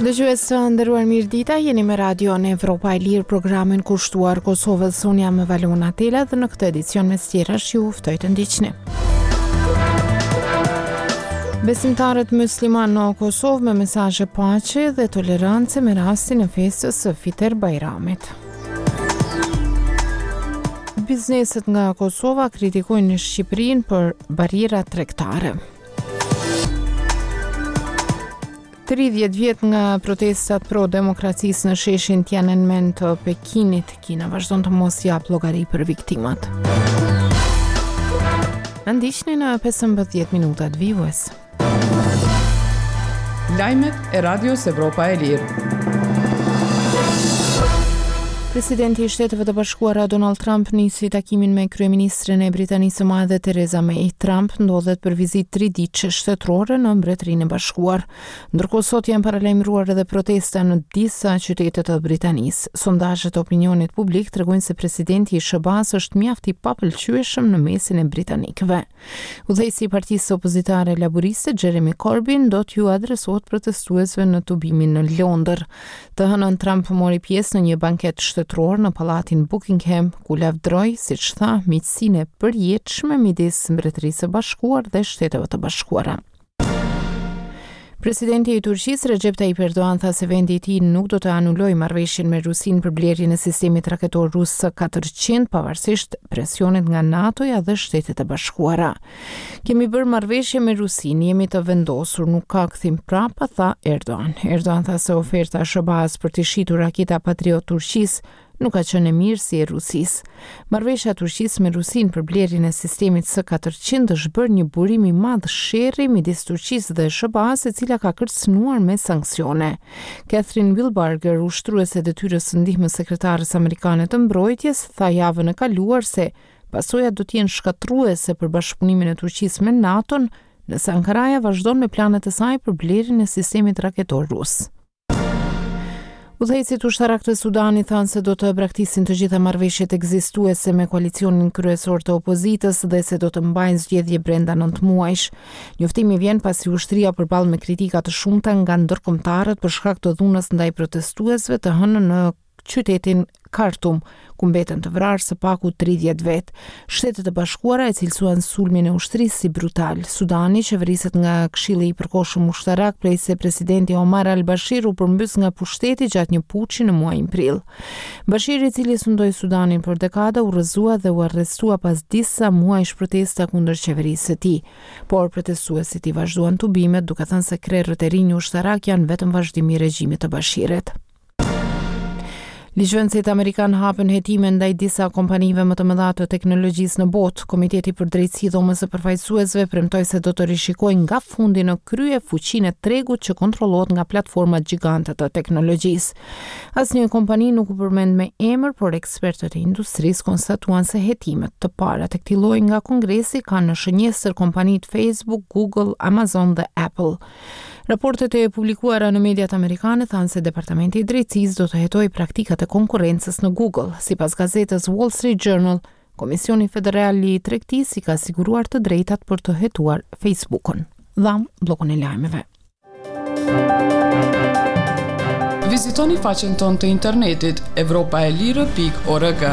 Dëgjues të nderuar, mirëdita, jeni me Radio në Evropa e Lirë, programin kushtuar Kosovës. Unë jam Valona Tela dhe në këtë edicion me stjerash ju ftoj të ndiqni. Besimtarët musliman në Kosovë me mesazhe paqe dhe tolerance me rastin e festës së Fitër Bajramit. Bizneset nga Kosova kritikojnë Shqipërinë për barriera tregtare. 30 vjet nga protestat pro-demokracisë në sheshin Tiananmen të Pekinit, Kina vazhdon të mos jap llogari për viktimat. Na ndiqni në 15 minutat vijues. Lajmet e Radios Evropa e Lirë. Presidenti i Shteteve të Bashkuara Donald Trump nisi takimin me kryeministren e Britanisë së Madhe Theresa May. Trump ndodhet për vizitë 3 ditësh shtetërore në Mbretërinë e Bashkuar. Ndërkohë sot janë paralajmëruar edhe protesta në disa qytete të Britanisë. Sondazhet e opinionit publik tregojnë se presidenti i SBA-s është mjaft i papëlqyeshëm në mesin e britanikëve. Udhëheqësi i partisë opozitare laboriste Jeremy Corbyn do t'ju adresohet protestuesve në tubimin në Londër. Të hënën Trump mori pjesë në një banket shtetëror në pallatin Buckingham, ku lavdroi, siç tha, miqësinë e përjetshme midis Mbretërisë së Bashkuar dhe Shteteve të Bashkuara. Presidenti i Turqisë Recep Tayyip Erdogan tha se vendi i tij nuk do të anulojë marrëveshjen me Rusinë për blerjen e sistemit raketor rus S-400 pavarësisht presionit nga NATO-ja dhe Shtetet e Bashkuara. Kemi bërë marrëveshje me Rusinë, jemi të vendosur, nuk ka kthim prapa, tha Erdogan. Erdogan tha se oferta e SBA-s për të shitur raketa Patriot Turqisë nuk ka qenë e mirë si e Rusisë. Marrëveshja e Turqisë me Rusinë për blerjen e sistemit S-400 është bërë një burim i madh sherrri midis Turqisë dhe SBA-s, e cila ka kërcënuar me sanksione. Catherine Wilbarger, ushtruese e detyrës së ndihmës sekretares amerikane të mbrojtjes, tha javën e kaluar se pasojat do të jenë shkatërruese për bashkëpunimin e Turqisë me NATO-n, nëse Ankaraja vazhdon me planet e saj për blerjen e sistemit raketor rus. Udhëheqësit ushtarak të Sudanit thanë se do të braktisin të gjitha marrëveshjet ekzistuese me koalicionin kryesor të opozitës dhe se do të mbajnë zgjedhje brenda 9 muajsh. Njoftimi vjen pasi ushtria përballë me kritika të shumta nga ndërkombëtarët për shkak të dhunës ndaj protestuesve të hënën në qytetin Khartoum, ku mbeten të vrarë së paku 30 vet. Shtetet e Bashkuara e cilësuan sulmin e ushtrisë si brutal. Sudani qeveriset nga Këshilli i Përkohshëm Ushtarak prej se presidenti Omar al-Bashir u përmbys nga pushteti gjatë një puçi në muajin prill. Bashir, i cili sundoi Sudanin për dekada, u rrëzua dhe u arrestua pas disa muajsh protesta kundër qeverisë së tij. Por protestuesit i vazhduan tubimet, duke thënë se krerët e rinj ushtarak janë vetëm vazhdim i regjimit të Bashirit. Ligjvënësit amerikan hapën hetime ndaj disa kompanive më të mëdha të teknologjisë në botë. Komiteti për drejtësi dhomës së përfaqësuesve premtoi se do të rishikojë nga fundi në krye fuqinë e tregut që kontrollohet nga platformat gjigante të teknologjisë. Asnjë kompani nuk u përmend me emër, por ekspertët e industrisë konstatuan se hetimet të para të këtij lloji nga Kongresi kanë në shënjesër kompanitë Facebook, Google, Amazon dhe Apple. Raportet e publikuara në mediat amerikane thanë se Departamenti i Drejtësisë do të hetojë praktikat e konkurrencës në Google. Sipas gazetës Wall Street Journal, Komisioni Federal i Tregtisë i ka siguruar të drejtat për të hetuar Facebook-un. Dham bllokun e lajmeve. Vizitoni faqen tonë të internetit europaelire.org.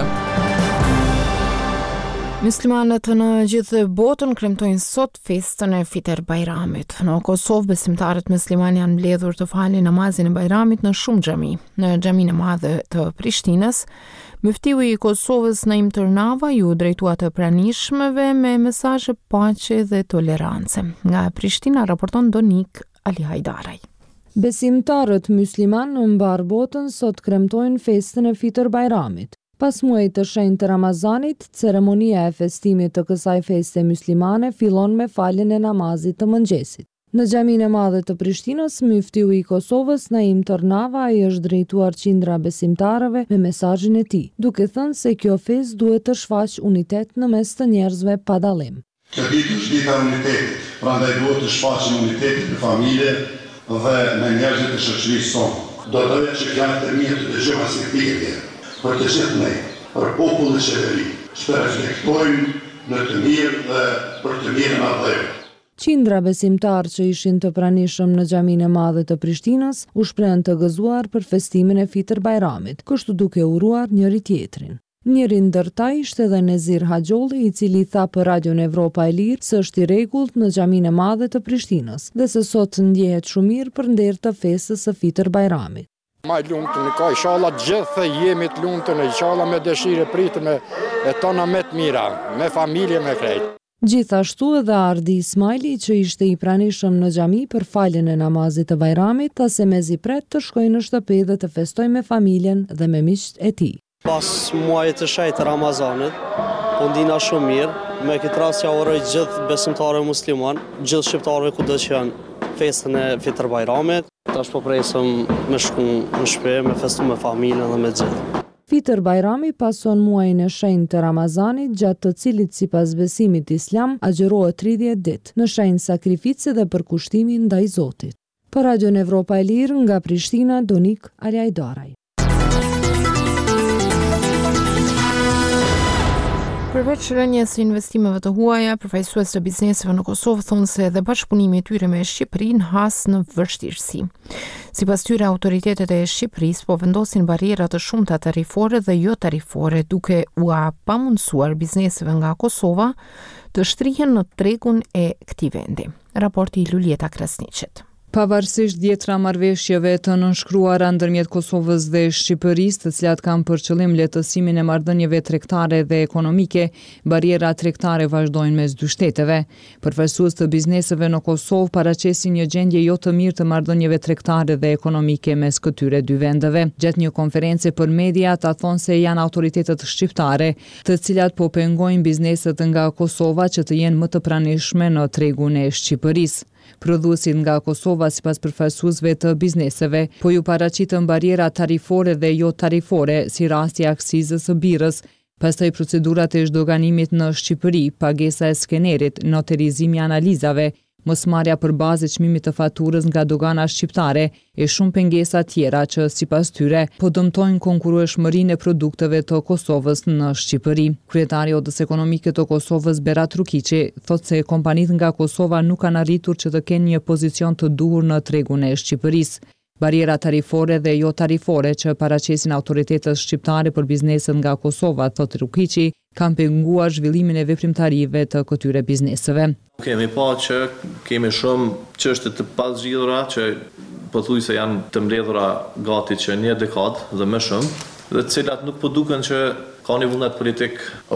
Muslimanët në gjithë botën kremtojnë sot festën e Fitër Bajramit. Në Kosovë, besimtarët musliman janë mbledhur të falin namazin e Bajramit në shumë xhami. Në xhaminë e madhe të Prishtinës, muftiu i Kosovës Naim Tërnava ju drejtua të pranishmëve me mesazhe paqe dhe tolerance. Nga Prishtina raporton Donik Ali Hajdaraj. Besimtarët musliman në mbar botën sot kremtojnë festën e Fitër Bajramit. Pas muajit të shenjtë të Ramazanit, ceremonia e festimit të kësaj feste muslimane fillon me faljen e namazit të mëngjesit. Në xhaminë e madhe të Prishtinës, muftiu i Kosovës Naim Tërnava i është drejtuar qindra besimtarëve me mesazhin e tij, duke thënë se kjo festë duhet të shfaqë unitet në mes të njerëzve pa dallim. Kjo ditë është dita e unitetit, prandaj duhet të shfaqë unitetin në familje dhe me njerëzit e shoqërisë sonë. Do të doja që fjalët e mia të dëgjohen si thirrje për të gjithë ne, për popullin e qeveri, që të reflektojnë në të mirë dhe për të mirën atë. Qindra besimtar që ishin të pranishëm në xhaminë e madhe të Prishtinës u shprehën të gëzuar për festimin e Fitër Bajramit, kështu duke uruar njëri tjetrin. Njëri ndër ta ishte edhe Nezir Haxholli, i cili tha për Radion Evropa e Lirë se është i rregullt në xhaminë e madhe të Prishtinës dhe se sot ndjehet shumë mirë për nder të festës së Fitër Bajramit. Ma lumtun ka, inshallah gjithë jemi të lumtun, inshallah me dëshirë pritëm e tona me të mira, me familje, me krejt. Gjithashtu edhe Ardi Ismaili, që ishte i pranishëm në xhami për faljen e namazit të Bajramit, tha se mezi pret të shkojë në shtëpi dhe të festojë me familjen dhe me miqt e tij. Pas muajit të shenjtë të Ramazanit, po ndina shumë mirë, me këtë rast ja uroj gjithë besimtarëve musliman, gjithë shqiptarëve kudo që janë festën e Fitër Bajramit. Tash po presëm me shku në shtëpi, me festu me familjen dhe me gjithë. Fitër Bajrami pason muajin e shenjtë të Ramazanit, gjatë të cilit sipas besimit islam agjërohet 30 ditë, në shenjë sakrifice dhe përkushtimi ndaj Zotit. Për Radion Evropa e Lirë, nga Prishtina, Donik Aljajdaraj. Përveç rënjes së investimeve të huaja, përfaqësues të bizneseve në Kosovë thonë se edhe bashkëpunimi i tyre me Shqipërinë has në vështirësi. Sipas tyre, autoritetet e Shqipërisë po vendosin barriera të shumta tarifore dhe jo tarifore, duke u pamundsuar bizneseve nga Kosova të shtrihen në tregun e këtij vendi. Raporti i Lulieta Krasniqit. Pavarësisht 10 marrëveshjeve të nënshkruara ndërmjet Kosovës dhe Shqipërisë, të cilat kanë për qëllim lehtësimin e marrëdhënieve tregtare dhe ekonomike, barriera tregtare vazhdojnë mes dy shteteve. Përfaqësues të bizneseve në Kosovë paraqesin një gjendje jo të mirë të marrëdhënieve tregtare dhe ekonomike mes këtyre dy vendeve. Gjatë një konferencë për media, ata thonë se janë autoritetet shqiptare, të cilat po pengojnë bizneset nga Kosova që të jenë më të pranishme në tregun e Shqipërisë. Prodhuesit nga Kosova, sipas përfaqësuesve të bizneseve, po ju paraqitën barriera tarifore dhe jo tarifore, si rasti i aksizës së birrës, pastaj procedurat e zhdoganimit në Shqipëri, pagesa e skenerit, noterizimi i analizave, mosmarrja përballë çmimit të faturës nga dogana shqiptare e shumë pengesa tjera që sipas tyre po dëmtojnë konkurrueshmërinë e produkteve të Kosovës në Shqipëri. Kryetari i Odës Ekonomike të Kosovës, Berat Rukiqi, thotë se kompanitë nga Kosova nuk kanë arritur që të kenë një pozicion të duhur në tregun e Shqipërisë. Barriera tarifore dhe jo tarifore që paraqesin autoritetet shqiptare për bizneset nga Kosova, thotë Rukiqi, kanë penguar zhvillimin e veprimtarive të këtyre bizneseve. Kemi pa që kemi shumë çështje të pazgjidhura që pothuajse janë të mbledhura gati që një dekadë dhe më shumë, dhe të cilat nuk po duken që ka një vullnet politik